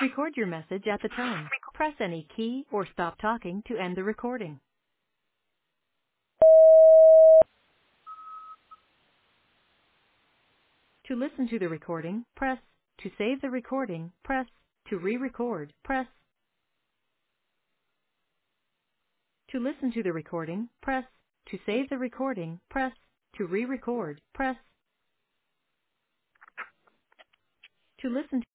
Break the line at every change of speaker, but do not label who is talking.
Record your message at the tone. Press any key or stop talking to end the recording. To listen to the recording, press. To save the recording, press. To re-record, press. To listen to the recording, press. To save the recording, press. To re-record, press. To listen